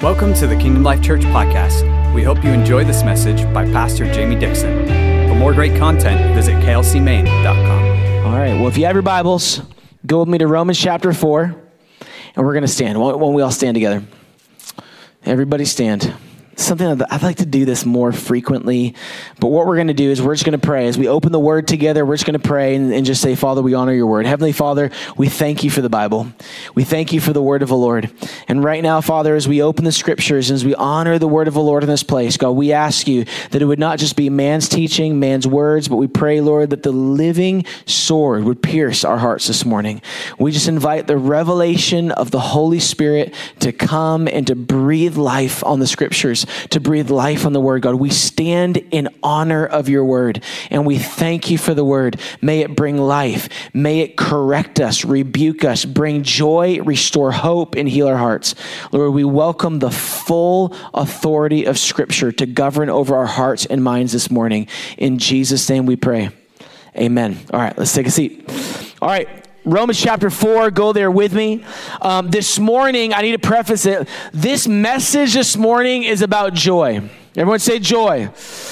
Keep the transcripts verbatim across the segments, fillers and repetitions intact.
Welcome to the Kingdom Life Church podcast. We hope you enjoy this message by Pastor Jamie Dixon. For more great content, visit k l c maine dot com. All right, well, if you have your Bibles, go with me to Romans chapter four, and we're going to stand. Why don't we all stand together? Everybody stand. Something that I'd like to do this more frequently, but what we're going to do is we're just going to pray. As we open the Word together, we're just going to pray and, and just say, Father, we honor your Word. Heavenly Father, we thank you for the Bible. We thank you for the Word of the Lord. And right now, Father, as we open the Scriptures, as we honor the Word of the Lord in this place, God, we ask you that it would not just be man's teaching, man's words, but we pray, Lord, that the living sword would pierce our hearts this morning. We just invite the revelation of the Holy Spirit to come and to breathe life on the Scriptures, to breathe life on the Word. God, we stand in honor of your Word, and we thank you for the Word. May it bring life. May it correct us, rebuke us, bring joy, restore hope, and heal our hearts. Lord, we welcome the full authority of Scripture to govern over our hearts and minds this morning. In Jesus' name we pray. Amen. All right, let's take a seat. All right. Romans chapter four, go there with me. Um, this morning, I need to preface it. This message this morning is about joy. Everyone say joy.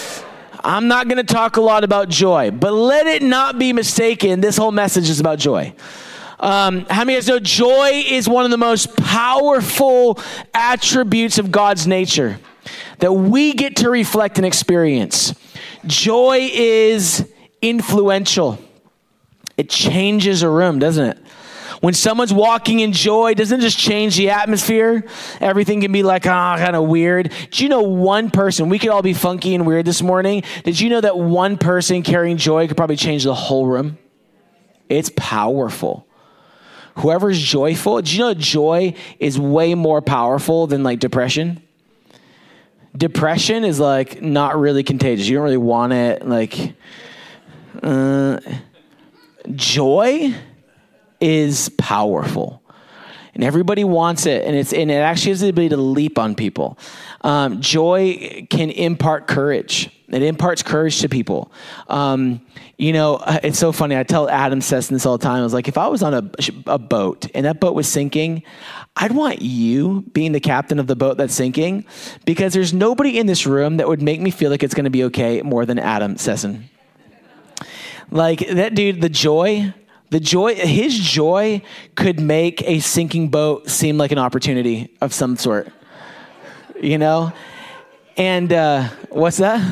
I'm not going to talk a lot about joy, but let it not be mistaken. This whole message is about joy. Um, how many of you know joy is one of the most powerful attributes of God's nature that we get to reflect and experience? Joy is influential. It changes a room, doesn't it? When someone's walking in joy, doesn't it just change the atmosphere? Everything can be like, ah, oh, kind of weird. Did you know one person, we could all be funky and weird this morning. Did you know that one person carrying joy could probably change the whole room? It's powerful. Whoever's joyful, did you know joy is way more powerful than like depression? Depression is like not really contagious. You don't really want it. Like, uh... Joy is powerful, and everybody wants it, and it's and it actually has the ability to leap on people. Um, joy can impart courage. It imparts courage to people. Um, you know, it's so funny. I tell Adam Sesson this all the time. I was like, if I was on a, a boat and that boat was sinking, I'd want you being the captain of the boat that's sinking, because there's nobody in this room that would make me feel like it's going to be okay more than Adam Sesson. Like that dude, the joy, the joy, his joy could make a sinking boat seem like an opportunity of some sort, you know? And uh, what's that?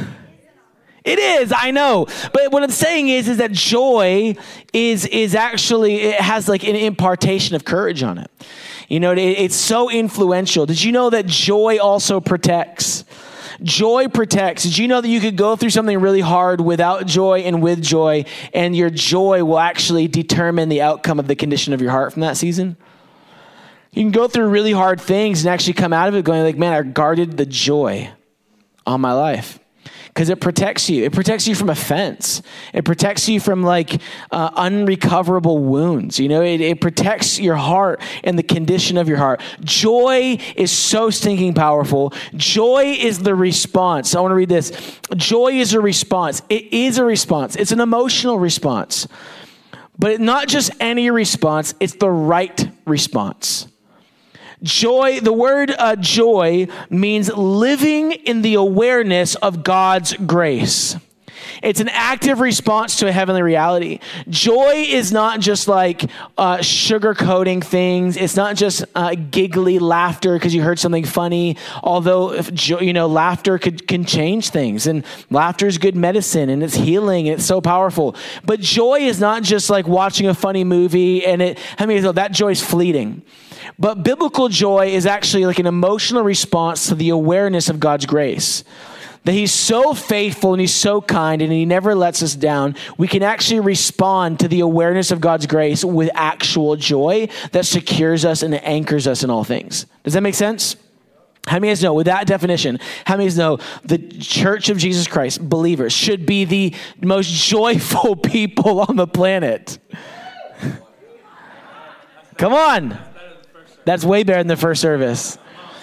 It is, I know. But what I'm saying is, is that joy is, is actually, it has like an impartation of courage on it. You know, it, it's so influential. Did you know that joy also protects? Joy protects. Did you know that you could go through something really hard without joy and with joy, and your joy will actually determine the outcome of the condition of your heart from that season? You can go through really hard things and actually come out of it going like, man, I guarded the joy on my life. Because it protects you. It protects you from offense. It protects you from like uh, unrecoverable wounds. You know, it, it protects your heart and the condition of your heart. Joy is so stinking powerful. Joy is the response. I want to read this. Joy is a response. It is a response. It's an emotional response. But not just any response. It's the right response. Joy, the word uh, joy means living in the awareness of God's grace. It's an active response to a heavenly reality. Joy is not just like uh, sugarcoating things. It's not just uh, giggly laughter because you heard something funny. Although, if jo- you know, laughter could, can change things, and laughter is good medicine, and it's healing, and it's so powerful. But joy is not just like watching a funny movie, and it. I mean, that joy is fleeting. But biblical joy is actually like an emotional response to the awareness of God's grace. That he's so faithful and he's so kind and he never lets us down. We can actually respond to the awareness of God's grace with actual joy that secures us and anchors us in all things. Does that make sense? How many of you guys know, with that definition, how many of you guys know the Church of Jesus Christ, believers, should be the most joyful people on the planet? Come on. That's way better than the first service.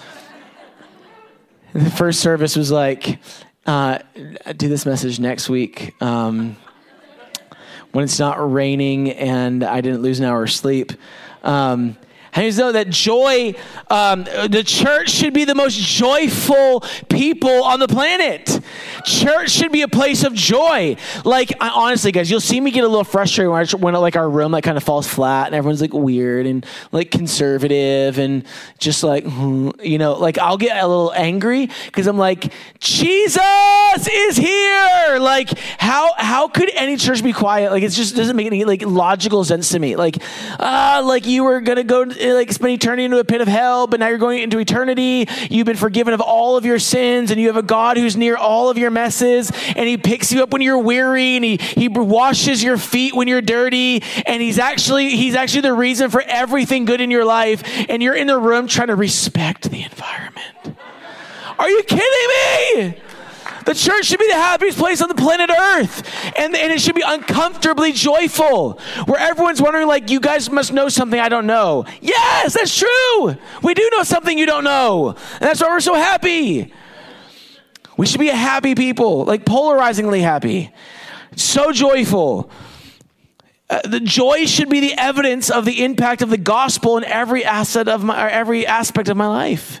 The first service was like, uh, do this message next week um, when it's not raining and I didn't lose an hour of sleep. Um, How many of you know that joy, um, the church should be the most joyful people on the planet. Church should be a place of joy. Like, I, honestly, guys, you'll see me get a little frustrated when, I, when like our room like kind of falls flat and everyone's like weird and like conservative and just like, hmm, you know, like I'll get a little angry because I'm like, Jesus is here. Like, how how could any church be quiet? Like, it just doesn't make any like logical sense to me. Like, uh, like you were gonna go like spend eternity into a pit of hell, but now you're going into eternity. You've been forgiven of all of your sins, and you have a God who's near all of your messes, and he picks you up when you're weary, and he he washes your feet when you're dirty, and he's actually he's actually the reason for everything good in your life, and you're in the room trying to respect the environment. Are you kidding me? The church should be the happiest place on the planet Earth. And, and it should be uncomfortably joyful, where everyone's wondering, like, you guys must know something I don't know. Yes, that's true. We do know something you don't know. And that's why we're so happy. We should be a happy people, like polarizingly happy. So joyful. Uh, the joy should be the evidence of the impact of the gospel in every asset of my, or every aspect of my life.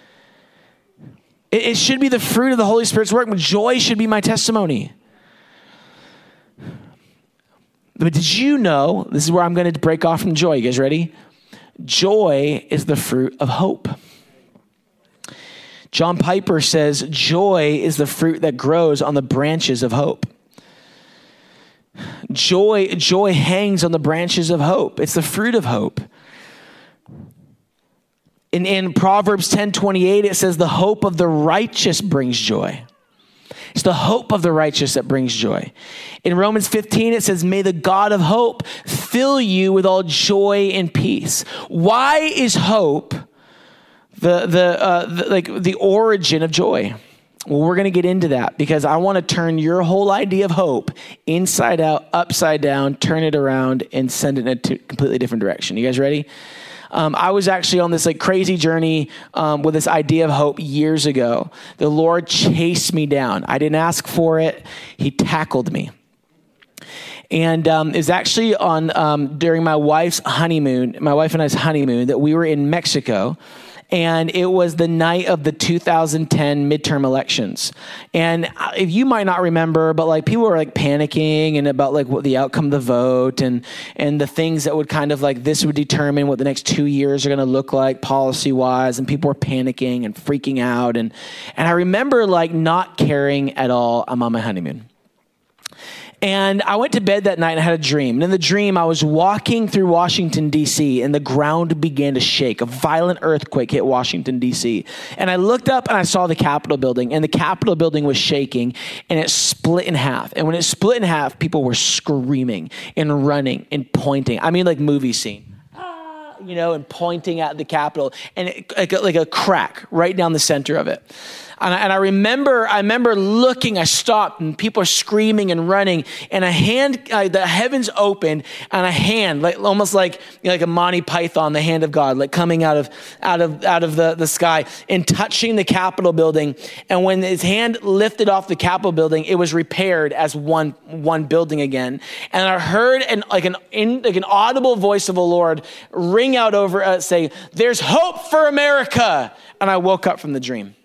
It should be the fruit of the Holy Spirit's work. Joy should be my testimony. But did you know, this is where I'm going to break off from joy. You guys ready? Joy is the fruit of hope. John Piper says, joy is the fruit that grows on the branches of hope. Joy, joy hangs on the branches of hope. It's the fruit of hope. In, in Proverbs ten twenty-eight, it says, the hope of the righteous brings joy. It's the hope of the righteous that brings joy. In Romans fifteen, it says, may the God of hope fill you with all joy and peace. Why is hope the, the, uh, the, like the origin of joy? Well, we're going to get into that because I want to turn your whole idea of hope inside out, upside down, turn it around, and send it in a t- completely different direction. You guys ready? Um, I was actually on this like crazy journey um, with this idea of hope years ago. The Lord chased me down. I didn't ask for it. He tackled me. And um, it was actually on um, during my wife's honeymoon, my wife and I's honeymoon, that we were in Mexico. And it was the night of the two thousand ten midterm elections. And if you might not remember, but like people were like panicking and about like what the outcome of the vote and, and the things that would kind of like, this would determine what the next two years are going to look like policy wise. And people were panicking and freaking out. And, and I remember like not caring at all. I'm on my honeymoon. And I went to bed that night and I had a dream. And in the dream, I was walking through Washington, D C, and the ground began to shake. A violent earthquake hit Washington, D C. And I looked up and I saw the Capitol building, and the Capitol building was shaking, and it split in half. And when it split in half, people were screaming and running and pointing. I mean, like movie scene. Ah, you know, and pointing at the Capitol, and it, like, a, like a crack right down the center of it. And I, and I remember, I remember looking, I stopped and people are screaming and running, and a hand, uh, the heavens opened, and a hand, like almost like, you know, like a Monty Python, the hand of God, like coming out of, out of, out of the, the sky and touching the Capitol building. And when his hand lifted off the Capitol building, it was repaired as one, one building again. And I heard an, like an, in, like an audible voice of the Lord ring out over us saying, there's hope for America. And I woke up from the dream.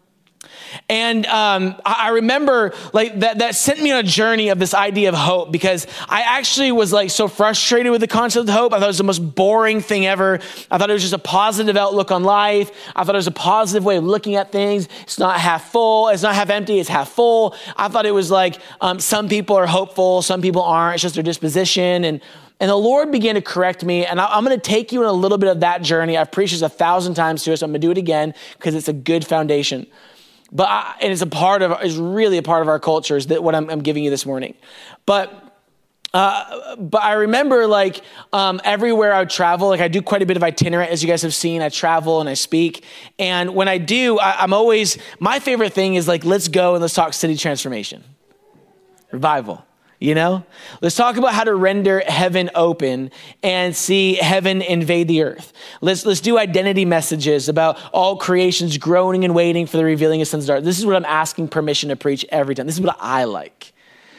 And um, I remember like that, that sent me on a journey of this idea of hope, because I actually was like so frustrated with the concept of hope. I thought it was the most boring thing ever. I thought it was just a positive outlook on life. I thought it was a positive way of looking at things. It's not half full. It's not half empty. It's half full. I thought it was like um, some people are hopeful. Some people aren't. It's just their disposition. And And the Lord began to correct me, and I'm going to take you in a little bit of that journey. I've preached this a thousand times to us. So I'm going to do it again because it's a good foundation. But I, and it's a part of, it's really a part of our culture, is that what I'm, I'm giving you this morning. But uh, but I remember like um, everywhere I would travel, like I do quite a bit of itinerant, as you guys have seen. I travel and I speak, and when I do, I, I'm always, my favorite thing is like, let's go and let's talk city transformation, revival. You know, let's talk about how to render heaven open and see heaven invade the earth. Let's let's do identity messages about all creations groaning and waiting for the revealing of sons and daughters. This is what I'm asking permission to preach every time. This is what I like.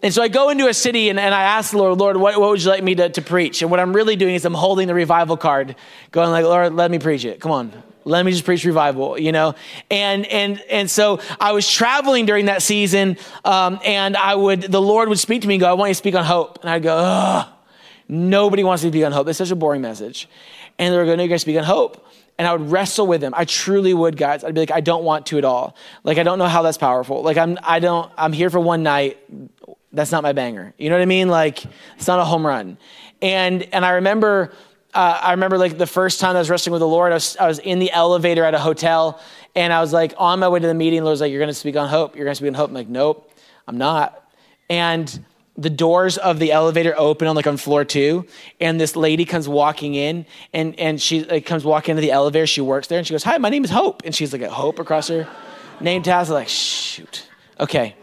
And so I go into a city and, and I ask the Lord, Lord, what, what would you like me to, to preach? And what I'm really doing is I'm holding the revival card, going like, Lord, let me preach it. Come on. Let me just preach revival, you know? And and and so I was traveling during that season, um, and I would, the Lord would speak to me and go, I want you to speak on hope. And I'd go, ugh, nobody wants to speak on hope. It's such a boring message. And they were going, no, you're going to speak on hope. And I would wrestle with him. I truly would, guys. I'd be like, I don't want to at all. Like, I don't know how that's powerful. Like, I'm, I don't, I'm here for one night. That's not my banger. You know what I mean? Like, it's not a home run. And and I remember, uh, I remember like the first time I was wrestling with the Lord, I was, I was in the elevator at a hotel, and I was like on my way to the meeting. The Lord was like, you're going to speak on hope. You're going to speak on hope. I'm like, nope, I'm not. And the doors of the elevator open on like on floor two, and this lady comes walking in, and and she like, comes walking into the elevator. She works there, and she goes, "Hi, my name is Hope," and she's like a Hope across her name tag. I was like, shoot, okay.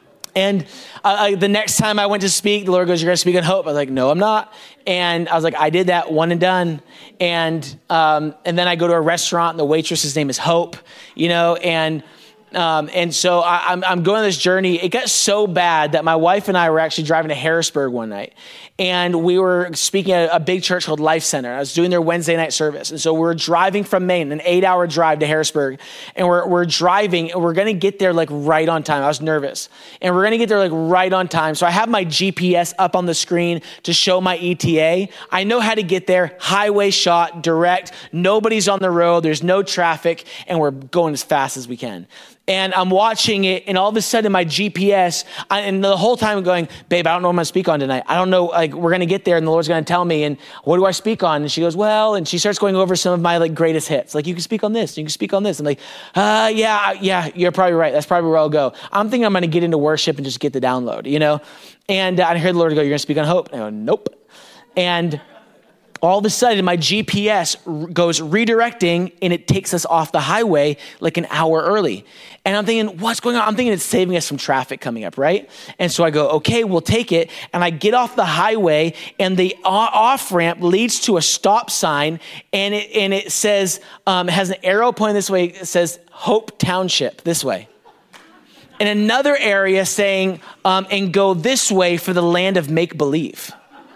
And uh, I, the next time I went to speak, the Lord goes, "You're going to speak on hope." I was like, "No, I'm not." And I was like, "I did that one and done." And um, and then I go to a restaurant, and the waitress's name is Hope, you know, and. Um, and so I, I'm, I'm going on this journey. It got so bad that my wife and I were actually driving to Harrisburg one night, and we were speaking at a big church called Life Center. I was doing their Wednesday night service. And so we're driving from Maine, an eight hour drive to Harrisburg, and we're, we're driving, and we're going to get there like right on time. I was nervous, and we're going to get there like right on time. So I have my G P S up on the screen to show my E T A. I know how to get there, highway shot, direct, nobody's on the road, there's no traffic, and we're going as fast as we can. And I'm watching it, and all of a sudden my G P S, I, and the whole time I'm going, babe, I don't know what I'm going to speak on tonight. I don't know, like, we're going to get there, and the Lord's going to tell me, and what do I speak on? And she goes, well, and she starts going over some of my, like, greatest hits. Like, you can speak on this, you can speak on this. I'm like, uh, yeah, yeah, you're probably right. That's probably where I'll go. I'm thinking I'm going to get into worship and just get the download, you know? And uh, I heard the Lord go, you're going to speak on hope? And I go, nope. And all of a sudden, my G P S goes redirecting, and it takes us off the highway like an hour early. And I'm thinking, what's going on? I'm thinking it's saving us from traffic coming up, right? And so I go, okay, we'll take it. And I get off the highway, and the off-ramp leads to a stop sign, and it, and it says, um, it has an arrow pointing this way. It says Hope Township this way. And another area saying, um, and go this way for the land of make-believe.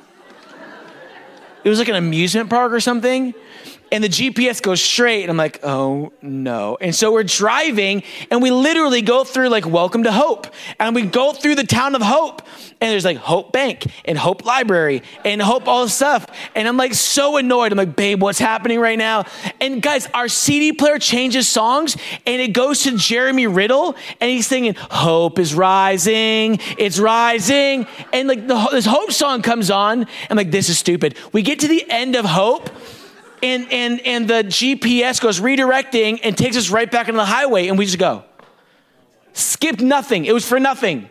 It was like an amusement park or something. And the G P S goes straight. And I'm like, oh no. And so we're driving, and we literally go through like Welcome to Hope. And we go through the town of Hope. And there's like Hope Bank and Hope Library and Hope all this stuff. And I'm like so annoyed. I'm like, babe, what's happening right now? And guys, our C D player changes songs, and it goes to Jeremy Riddle, and he's singing, hope is rising, it's rising. And like the, this Hope song comes on. I'm like, this is stupid. We get to the end of Hope, and and and the G P S goes redirecting and takes us right back into the highway, and we just go. Skipped nothing. It was for nothing.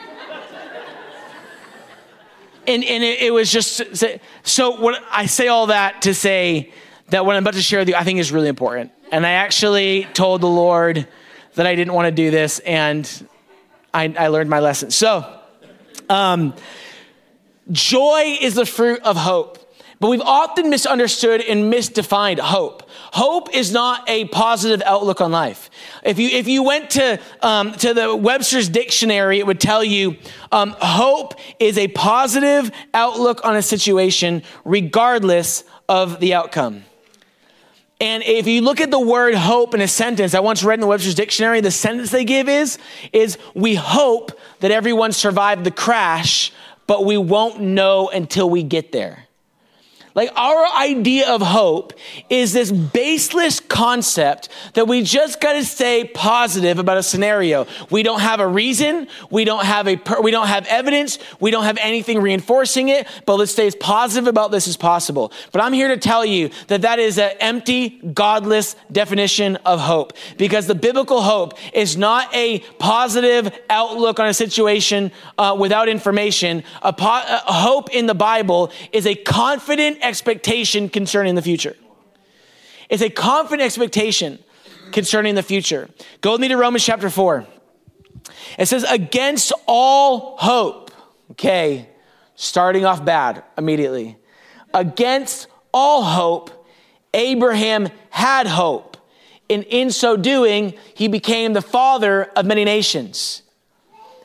And and it, it was just, so what I say all that to say that what I'm about to share with you, I think is really important. And I actually told the Lord that I didn't want to do this, and I, I learned my lesson. So, um, joy is the fruit of hope. But we've often misunderstood and misdefined hope. Hope is not a positive outlook on life. If you if you went to um, to the Webster's dictionary, it would tell you um, hope is a positive outlook on a situation regardless of the outcome. And if you look at the word hope in a sentence, I once read in the Webster's dictionary, the sentence they give is, is we hope that everyone survived the crash, but we won't know until we get there. Like, our idea of hope is this baseless concept that we just got to stay positive about a scenario. We don't have a reason. We don't have a, we don't have evidence. We don't have anything reinforcing it, but let's stay as positive about this as possible. But I'm here to tell you that that is an empty, godless definition of hope, because the biblical hope is not a positive outlook on a situation uh, without information. A, po- a hope in the Bible is a confident expectation concerning the future. It's a confident expectation concerning the future. Go with me to Romans chapter four. It says, against all hope. Okay, starting off bad immediately. Against all hope, Abraham had hope. And in so doing, he became the father of many nations.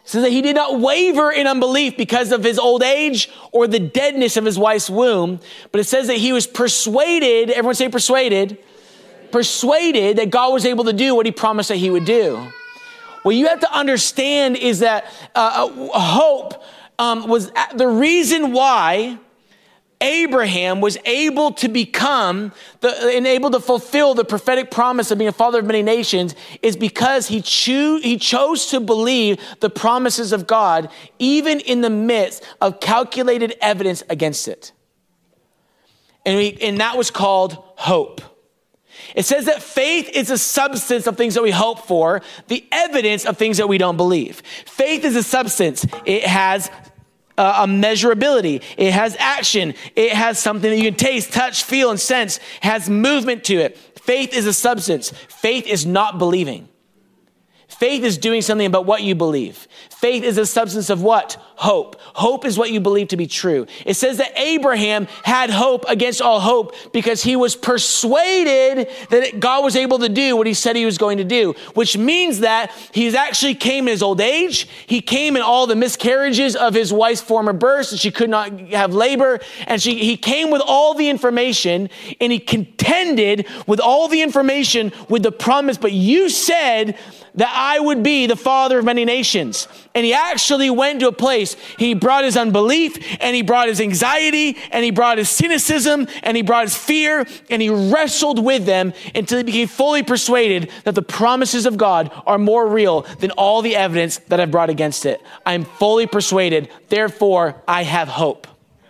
It says that he did not waver in unbelief because of his old age or the deadness of his wife's womb. But it says that he was persuaded, everyone say persuaded, persuaded that God was able to do what he promised that he would do. What you have to understand is that uh, hope um, was the reason why Abraham was able to become the, and able to fulfill the prophetic promise of being a father of many nations is because he, cho- he chose to believe the promises of God, even in the midst of calculated evidence against it. And, we, and that was called hope. It says that faith is a substance of things that we hope for, the evidence of things that we don't believe. Faith is a substance. It has uh, a measurability. It has action. It has something that you can taste, touch, feel, and sense. It has movement to it. Faith is a substance. Faith is not believing. Faith is doing something about what you believe. Faith is a substance of what? Hope. Hope is what you believe to be true. It says that Abraham had hope against all hope because he was persuaded that God was able to do what he said he was going to do, which means that he's actually came in his old age. He came in all the miscarriages of his wife's former births, and she could not have labor. And she, he came with all the information, and he contended with all the information with the promise, but you said that I would be the father of many nations. And he actually went to a place, he brought his unbelief, and he brought his anxiety, and he brought his cynicism, and he brought his fear, and he wrestled with them until he became fully persuaded that the promises of God are more real than all the evidence that I've brought against it. I'm fully persuaded, therefore I have hope.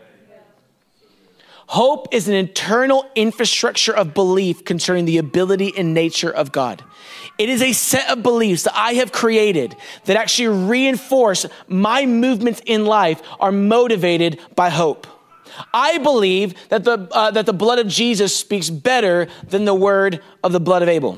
Hope is an internal infrastructure of belief concerning the ability and nature of God. It is a set of beliefs that I have created that actually reinforce my movements in life are motivated by hope. I believe that the, uh, that the blood of Jesus speaks better than the word of the blood of Abel.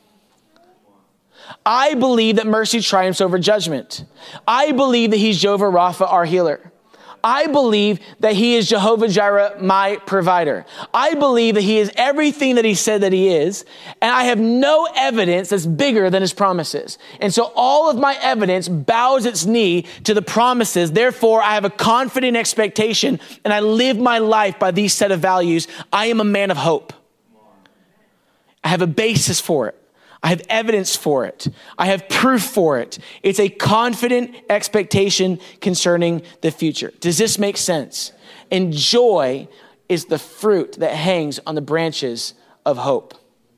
I believe that mercy triumphs over judgment. I believe that he's Jehovah Rapha, our healer. I believe that he is Jehovah Jireh, my provider. I believe that he is everything that he said that he is, and I have no evidence that's bigger than his promises. And so all of my evidence bows its knee to the promises. Therefore, I have a confident expectation, and I live my life by these set of values. I am a man of hope. I have a basis for it. I have evidence for it. I have proof for it. It's a confident expectation concerning the future. Does this make sense? And joy is the fruit that hangs on the branches of hope.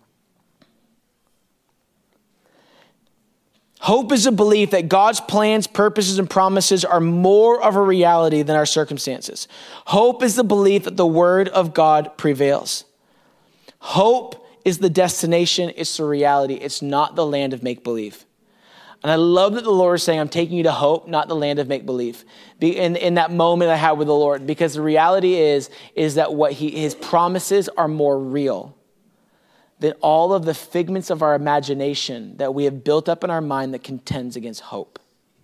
Hope is a belief that God's plans, purposes, and promises are more of a reality than our circumstances. Hope is the belief that the word of God prevails. Hope is the destination, it's the reality. It's not the land of make-believe. And I love that the Lord is saying, I'm taking you to hope, not the land of make-believe. In, in that moment I had with the Lord, because the reality is, is that what he, his promises are more real than all of the figments of our imagination that we have built up in our mind that contends against hope.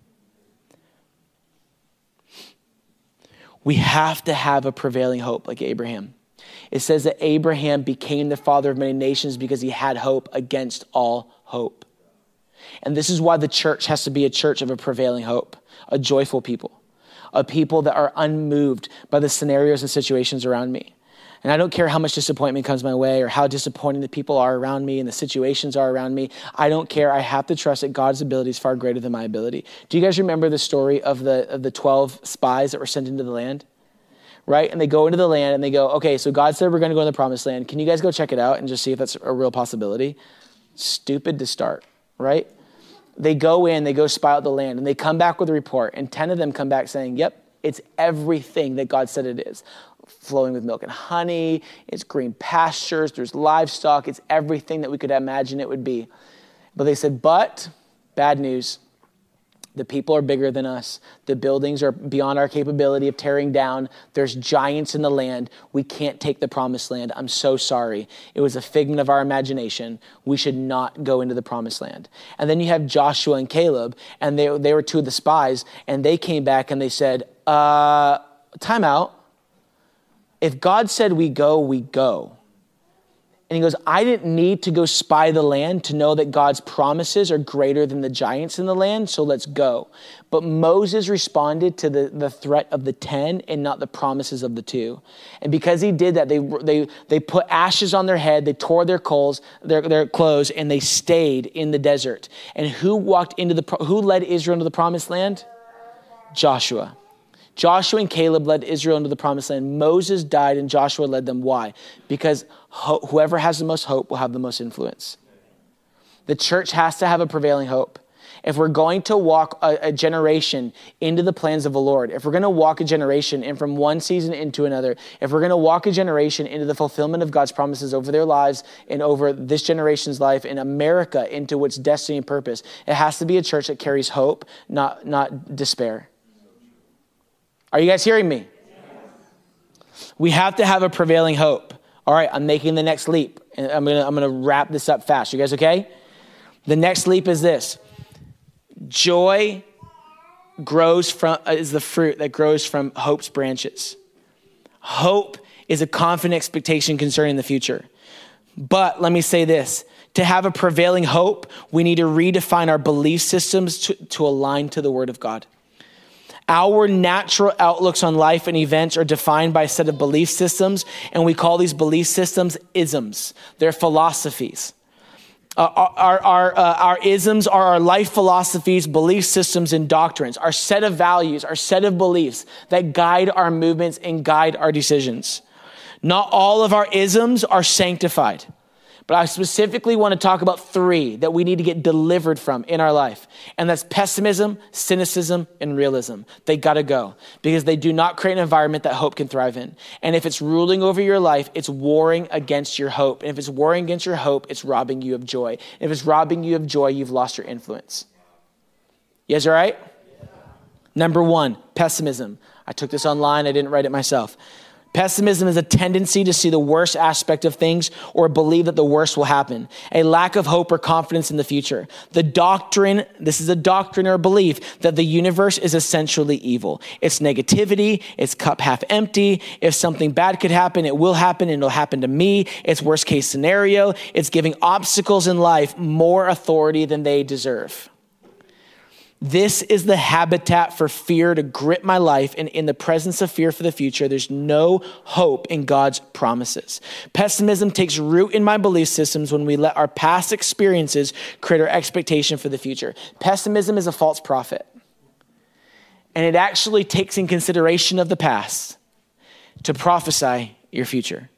We have to have a prevailing hope like Abraham. It says that Abraham became the father of many nations because he had hope against all hope. And this is why the church has to be a church of a prevailing hope, a joyful people, a people that are unmoved by the scenarios and situations around me. And I don't care how much disappointment comes my way or how disappointing the people are around me and the situations are around me. I don't care. I have to trust that God's ability is far greater than my ability. Do you guys remember the story of the, of the twelve spies that were sent into the land? Right? And they go into the land and they go, okay, so God said we're going to go in the promised land. Can you guys go check it out and just see if that's a real possibility? Stupid to start, right? They go in, they go spy out the land, and they come back with a report. And ten of them come back saying, yep, it's everything that God said it is. Flowing with milk and honey, it's green pastures, there's livestock, it's everything that we could imagine it would be. But they said, but, bad news. The people are bigger than us. The buildings are beyond our capability of tearing down. There's giants in the land. We can't take the promised land. I'm so sorry. It was a figment of our imagination. We should not go into the promised land. And then you have Joshua and Caleb, and they, they were two of the spies, and they came back and they said, uh, time out. If God said we go, we go. And he goes, I didn't need to go spy the land to know that God's promises are greater than the giants in the land, so let's go. But Moses responded to the, the threat of the ten and not the promises of the two. And because he did that, they they they put ashes on their head, they tore their clothes, their, their clothes, and they stayed in the desert. And who walked into the, who led Israel into the promised land? Joshua. Joshua and Caleb led Israel into the promised land. Moses died and Joshua led them. Why? Because ho- whoever has the most hope will have the most influence. The church has to have a prevailing hope. If we're going to walk a, a generation into the plans of the Lord, if we're going to walk a generation in from one season into another, if we're going to walk a generation into the fulfillment of God's promises over their lives and over this generation's life and America into its destiny and purpose, it has to be a church that carries hope, not, not despair. Are you guys hearing me? Yes. We have to have a prevailing hope. All right, I'm making the next leap. And I'm gonna I'm gonna wrap this up fast. You guys okay? The next leap is this. Joy grows from is the fruit that grows from hope's branches. Hope is a confident expectation concerning the future. But let me say this. To have a prevailing hope, we need to redefine our belief systems to, to align to the Word of God. Our natural outlooks on life and events are defined by a set of belief systems, and we call these belief systems isms. They're philosophies. Uh, our, our, uh, our isms are our life philosophies, belief systems, and doctrines, our set of values, our set of beliefs that guide our movements and guide our decisions. Not all of our isms are sanctified. But I specifically want to talk about three that we need to get delivered from in our life. And that's pessimism, cynicism, and realism. They got to go because they do not create an environment that hope can thrive in. And if it's ruling over your life, it's warring against your hope. And if it's warring against your hope, it's robbing you of joy. And if it's robbing you of joy, you've lost your influence. You guys all right? Number one, pessimism. I took this online. I didn't write it myself. Pessimism is a tendency to see the worst aspect of things or believe that the worst will happen. A lack of hope or confidence in the future. The doctrine, this is a doctrine or belief that the universe is essentially evil. It's negativity. It's cup half empty. If something bad could happen, it will happen and it'll happen to me. It's worst case scenario. It's giving obstacles in life more authority than they deserve. This is the habitat for fear to grip my life, and in the presence of fear for the future, there's no hope in God's promises. Pessimism takes root in my belief systems when we let our past experiences create our expectation for the future. Pessimism is a false prophet, and it actually takes in consideration of the past to prophesy your future.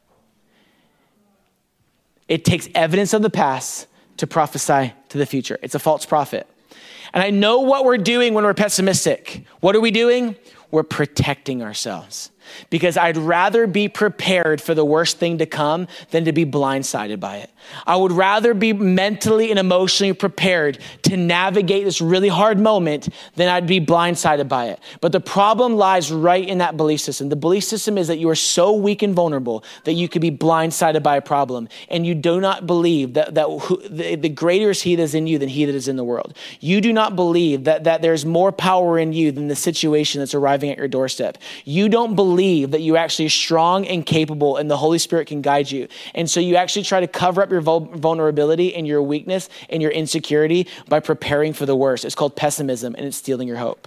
It takes evidence of the past to prophesy to the future. It's a false prophet. And I know what we're doing when we're pessimistic. What are we doing? We're protecting ourselves. Because I'd rather be prepared for the worst thing to come than to be blindsided by it. I would rather be mentally and emotionally prepared to navigate this really hard moment than I'd be blindsided by it. But the problem lies right in that belief system. The belief system is that you are so weak and vulnerable that you could be blindsided by a problem. And you do not believe that, that who, the, the greater is he that is in you than he that is in the world. You do not believe that, that there's more power in you than the situation that's arriving at your doorstep. You don't believe that you actually are strong and capable and the Holy Spirit can guide you. And so you actually try to cover up your vulnerability and your weakness and your insecurity by preparing for the worst. It's called pessimism, and it's stealing your hope.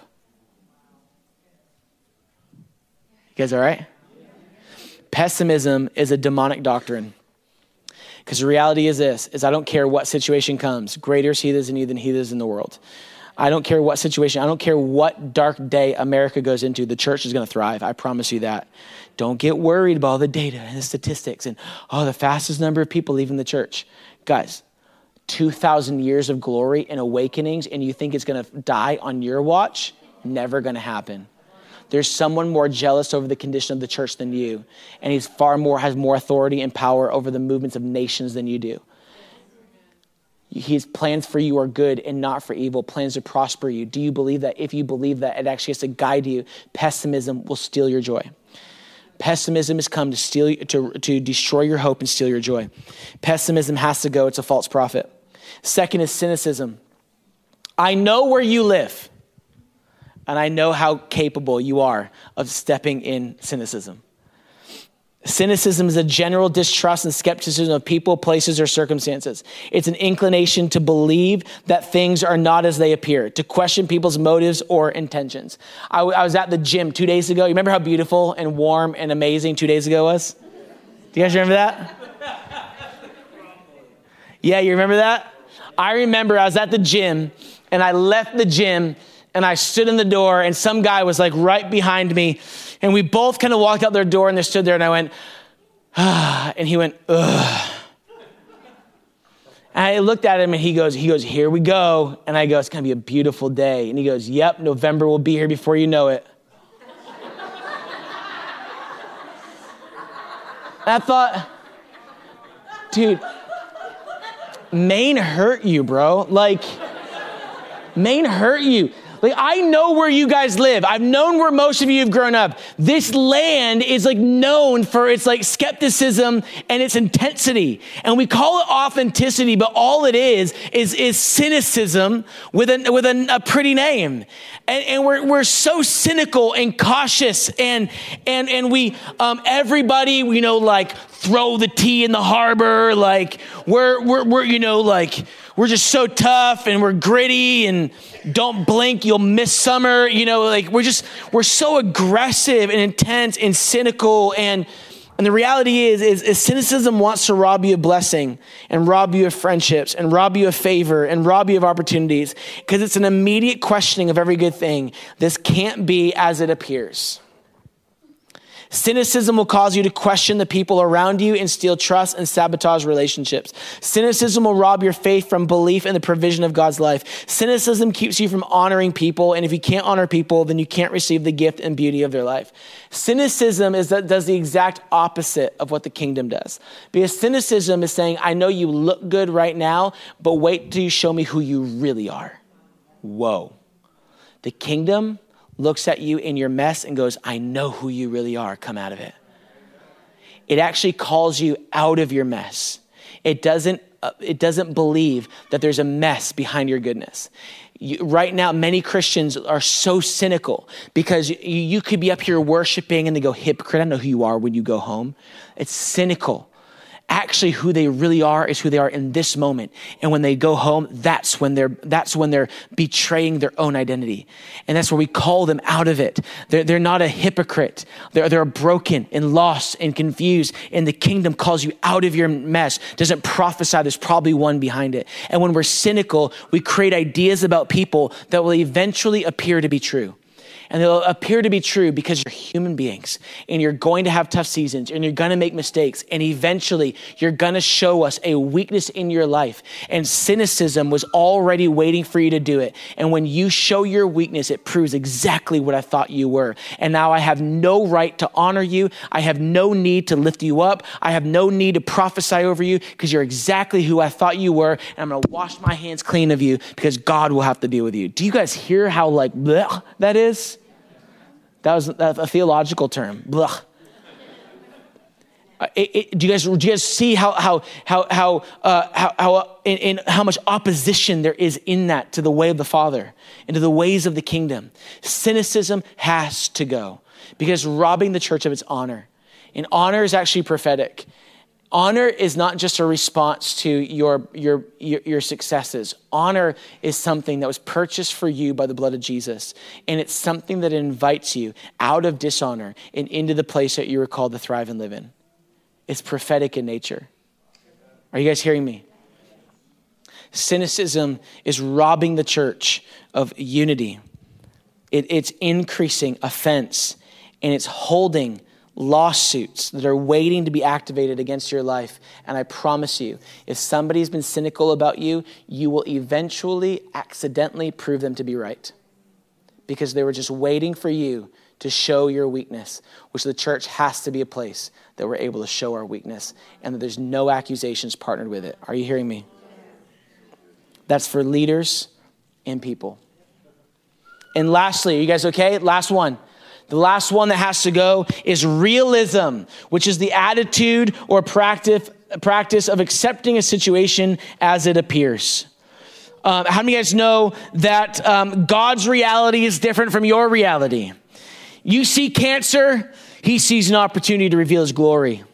You guys all right? Pessimism is a demonic doctrine. Because the reality is this, is I don't care what situation comes. Greater is he that is in you than he that is in the world. I don't care what situation. I don't care what dark day America goes into. The church is going to thrive. I promise you that. Don't get worried about all the data and the statistics and, oh, the fastest number of people leaving the church. Guys, two thousand years of glory and awakenings, and you think it's going to die on your watch? Never going to happen. There's someone more jealous over the condition of the church than you, and he's far more, has more authority and power over the movements of nations than you do. His plans for you are good and not for evil, plans to prosper you. Do you believe that? If you believe that, it actually has to guide you. Pessimism will steal your joy. Pessimism has come to steal, to, to destroy your hope and steal your joy. Pessimism has to go. It's a false prophet. Second is cynicism. I know where you live, and I know how capable you are of stepping in cynicism. Cynicism is a general distrust and skepticism of people, places, or circumstances. It's an inclination to believe that things are not as they appear, to question people's motives or intentions. I, w- I was at the gym two days ago. You remember how beautiful and warm and amazing two days ago was? Do you guys remember that? Yeah, you remember that? I remember I was at the gym and I left the gym and I stood in the door and some guy was like right behind me. And we both kind of walked out their door and they stood there and I went, ah, and he went, ugh. And I looked at him and he goes, he goes, here we go. And I go, it's going to be a beautiful day. And he goes, yep, November will be here before you know it. And I thought, dude, Maine hurt you, bro. Like, Maine hurt you. Like, I know where you guys live. I've known where most of you have grown up. This land is like known for its like skepticism and its intensity. And we call it authenticity, but all it is, is, is cynicism with a, with a, a pretty name. And, and we're, we're so cynical and cautious and, and, and we, um, everybody, you know, like throw the tea in the harbor. Like we're, we're, we're, you know, like, we're just so tough and we're gritty and don't blink, you'll miss summer. You know, like we're just, we're so aggressive and intense and cynical. And, and the reality is, is, is cynicism wants to rob you of blessing and rob you of friendships and rob you of favor and rob you of opportunities because it's an immediate questioning of every good thing. This can't be as it appears. Cynicism will cause you to question the people around you and steal trust and sabotage relationships. Cynicism will rob your faith from belief in the provision of God's life. Cynicism keeps you from honoring people, and if you can't honor people, then you can't receive the gift and beauty of their life. Cynicism is that does the exact opposite of what the kingdom does. Because cynicism is saying, I know you look good right now, but wait till you show me who you really are. Whoa. The kingdom looks at you in your mess and goes, I know who you really are. Come out of it. It actually calls you out of your mess. It doesn't, uh, it doesn't believe that there's a mess behind your goodness. You, right now, many Christians are so cynical because you, you could be up here worshiping and they go, hypocrite, I know who you are when you go home. It's cynical. Actually, who they really are is who they are in this moment. And when they go home, that's when they're that's when they're betraying their own identity. And that's where we call them out of it. They're, they're not a hypocrite. They're, they're broken and lost and confused. And the kingdom calls you out of your mess. Doesn't prophesy there's probably one behind it. And when we're cynical, we create ideas about people that will eventually appear to be true. And they'll appear to be true because you're human beings and you're going to have tough seasons and you're going to make mistakes. And eventually you're going to show us a weakness in your life. And cynicism was already waiting for you to do it. And when you show your weakness, it proves exactly what I thought you were. And now I have no right to honor you. I have no need to lift you up. I have no need to prophesy over you because you're exactly who I thought you were. And I'm going to wash my hands clean of you because God will have to deal with you. Do you guys hear how like bleh that is? That was a theological term. Blah. It, it, do you guys do you guys see how how how how uh, how, how uh, in, in how much opposition there is in that to the way of the Father and to the ways of the kingdom? Cynicism has to go because robbing the church of its honor, and honor is actually prophetic. Honor is not just a response to your, your, your, your successes. Honor is something that was purchased for you by the blood of Jesus. And it's something that invites you out of dishonor and into the place that you were called to thrive and live in. It's prophetic in nature. Are you guys hearing me? Cynicism is robbing the church of unity. It, it's increasing offense, and it's holding lawsuits that are waiting to be activated against your life. And I promise you, if somebody's been cynical about you, you will eventually accidentally prove them to be right because they were just waiting for you to show your weakness, which the church has to be a place that we're able to show our weakness and that there's no accusations partnered with it. Are you hearing me? That's for leaders and people. And lastly, are you guys okay? Last one. The last one that has to go is realism, which is the attitude or practice, practice of accepting a situation as it appears. Um, how many of you guys know that um, God's reality is different from your reality? You see cancer, he sees an opportunity to reveal his glory.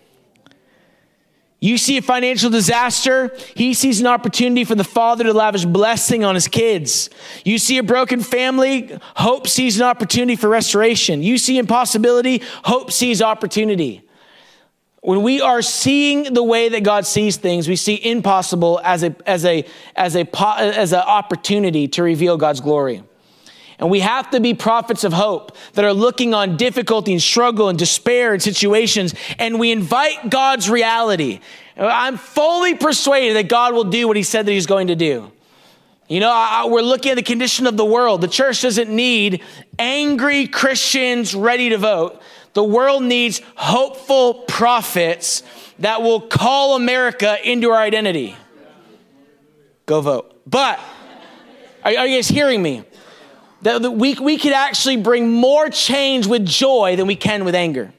You see a financial disaster, he sees an opportunity for the father to lavish blessing on his kids. You see a broken family, hope sees an opportunity for restoration. You see impossibility, hope sees opportunity. When we are seeing the way that God sees things, we see impossible as a as a as a as an opportunity to reveal God's glory. And we have to be prophets of hope that are looking on difficulty and struggle and despair and situations, and we invite God's reality. I'm fully persuaded that God will do what he said that he's going to do. You know, I, we're looking at the condition of the world. The church doesn't need angry Christians ready to vote. The world needs hopeful prophets that will call America into our identity. Go vote. But, are, are you guys hearing me? That we, we could actually bring more change with joy than we can with anger.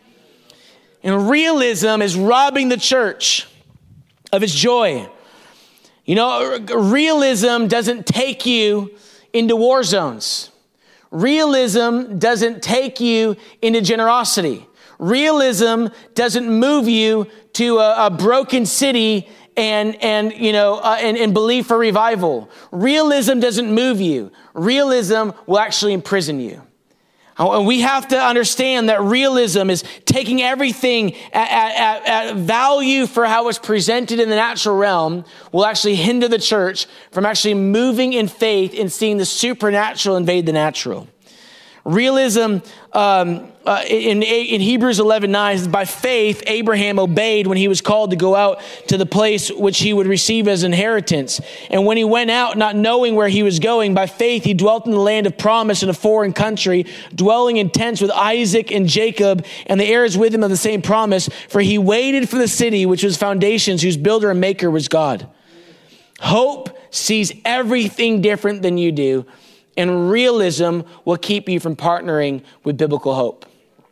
And realism is robbing the church of its joy. You know, realism doesn't take you into war zones. Realism doesn't take you into generosity. Realism doesn't move you to a, a broken city and, and you know, uh, and, and believe for revival. Realism doesn't move you. Realism will actually imprison you. And we have to understand that realism is taking everything at, at, at value for how it's presented in the natural realm will actually hinder the church from actually moving in faith and seeing the supernatural invade the natural. Realism, um, uh, in, in Hebrews eleven nine, says, by faith, Abraham obeyed when he was called to go out to the place which he would receive as inheritance. And when he went out, not knowing where he was going, by faith, he dwelt in the land of promise in a foreign country, dwelling in tents with Isaac and Jacob and the heirs with him of the same promise. For he waited for the city, which was foundations, whose builder and maker was God. Hope sees everything different than you do. And realism will keep you from partnering with biblical hope.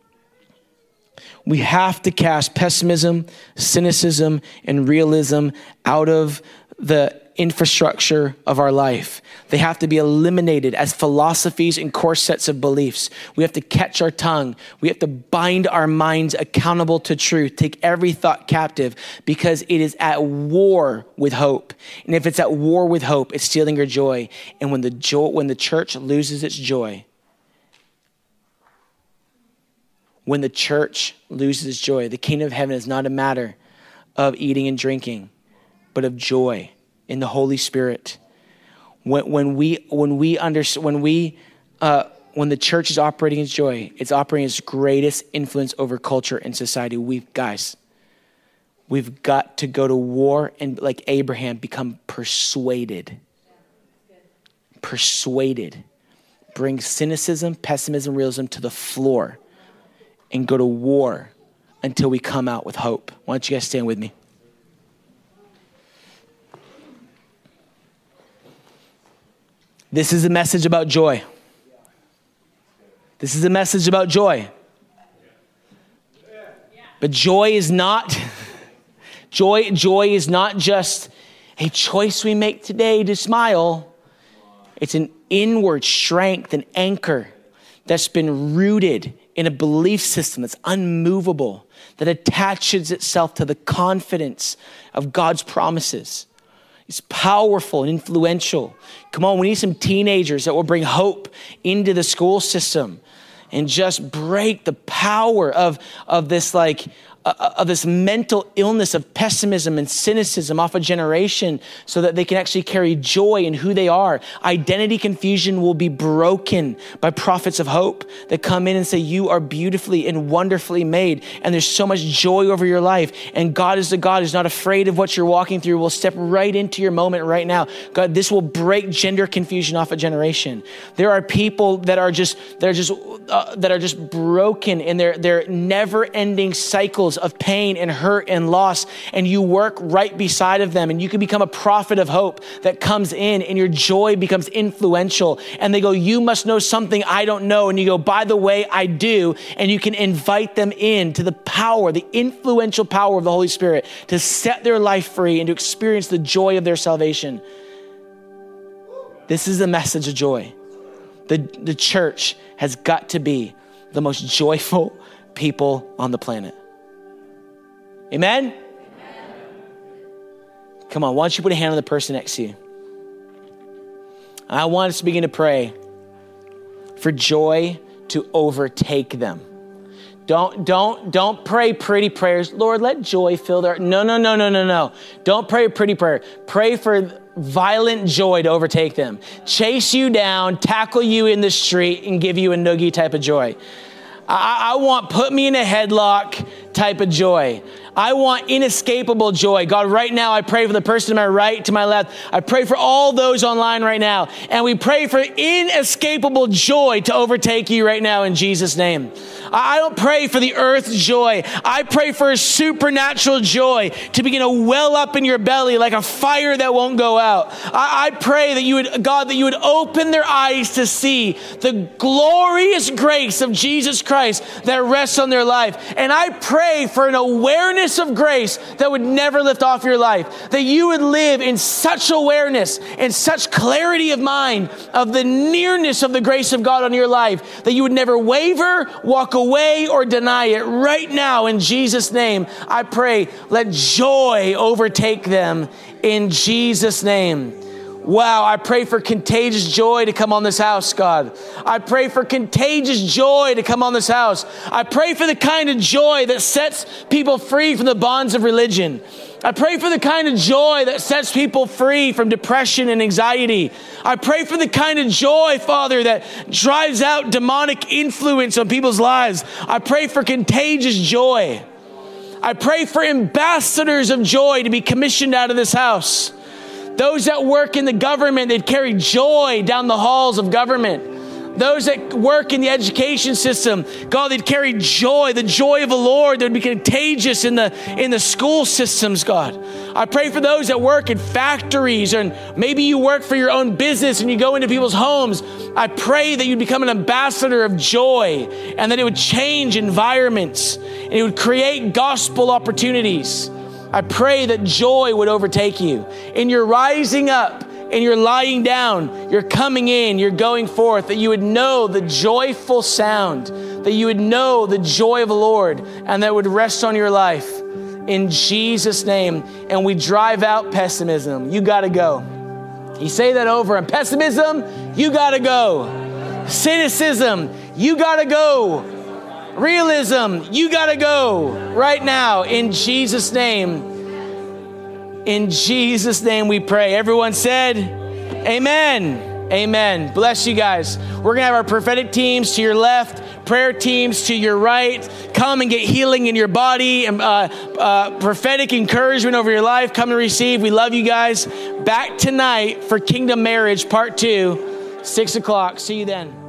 We have to cast pessimism, cynicism, and realism out of the infrastructure of our life. They have to be eliminated as philosophies and core sets of beliefs. We have to catch our tongue. We have to bind our minds accountable to truth, take every thought captive, because it is at war with hope. And if it's at war with hope, it's stealing your joy. And when the joy, when the church loses its joy, when the church loses its joy, the kingdom of heaven is not a matter of eating and drinking, but of joy in the Holy Spirit. When, when we when we under, when we uh, when the church is operating its joy, it's operating its greatest influence over culture and society. We guys, we've got to go to war and, like Abraham, become persuaded. Persuaded. Bring cynicism, pessimism, realism to the floor, and go to war until we come out with hope. Why don't you guys stand with me? This is a message about joy. This is a message about joy. But joy is not, joy, joy is not just a choice we make today to smile. It's an inward strength and anchor that's been rooted in a belief system that's unmovable, that attaches itself to the confidence of God's promises. It's powerful and influential. Come on, we need some teenagers that will bring hope into the school system and just break the power of, of this like uh, of this mental illness of pessimism and cynicism off a generation so that they can actually carry joy in who they are. Identity confusion will be broken by prophets of hope that come in and say, you are beautifully and wonderfully made. And there's so much joy over your life. And God is the God who's not afraid of what you're walking through. We'll step right into your moment right now. God, this will break gender confusion off a generation. There are people that are just, that are just, uh, that are just broken in their, their never ending cycles of pain and hurt and loss, and you work right beside of them, and you can become a prophet of hope that comes in, and your joy becomes influential, and they go, you must know something I don't know, and you go, by the way, I do, and you can invite them in to the power, the influential power of the Holy Spirit to set their life free and to experience the joy of their salvation. This is the message of joy. The, the church has got to be the most joyful, people on the planet. Amen? Amen? Come on, why don't you put a hand on the person next to you? I want us to begin to pray for joy to overtake them. Don't, don't, don't pray pretty prayers. Lord, let joy fill their, no, no, no, no, no, no. Don't pray a pretty prayer. Pray for violent joy to overtake them. Chase you down, tackle you in the street, and give you a noogie type of joy. I, I want put me in a headlock type of joy. I want inescapable joy. God, right now, I pray for the person to my right, to my left. I pray for all those online right now. And we pray for inescapable joy to overtake you right now in Jesus' name. I don't pray for the earth's joy. I pray for a supernatural joy to begin to well up in your belly like a fire that won't go out. I, I pray that you would, God, that you would open their eyes to see the glorious grace of Jesus Christ that rests on their life. And I pray for an awareness of grace that would never lift off your life, that you would live in such awareness and such clarity of mind of the nearness of the grace of God on your life, that you would never waver, walk away, or deny it. Right now, in Jesus' name, I pray, let joy overtake them in Jesus' name. Wow, I pray for contagious joy to come on this house, God. I pray for contagious joy to come on this house. I pray for the kind of joy that sets people free from the bonds of religion. I pray for the kind of joy that sets people free from depression and anxiety. I pray for the kind of joy, Father, that drives out demonic influence on people's lives. I pray for contagious joy. I pray for ambassadors of joy to be commissioned out of this house. Those that work in the government, they'd carry joy down the halls of government. Those that work in the education system, God, they'd carry joy, the joy of the Lord that would be contagious in the in the school systems, God. I pray for those that work in factories, and maybe you work for your own business and you go into people's homes. I pray that you'd become an ambassador of joy and that it would change environments and it would create gospel opportunities. I pray that joy would overtake you. In your rising up, and you're lying down, you're coming in, you're going forth, that you would know the joyful sound, that you would know the joy of the Lord, and that would rest on your life in Jesus' name. And we drive out pessimism. You gotta go. You say that over, and pessimism, you gotta go. Cynicism, you gotta go. Realism, you gotta go right now in Jesus' name. In Jesus' name we pray. Everyone said, amen. Amen. Bless you guys. We're gonna have our prophetic teams to your left, prayer teams to your right. Come and get healing in your body and uh, uh, prophetic encouragement over your life. Come and receive. We love you guys. Back tonight for Kingdom Marriage Part Two, six o'clock. See you then.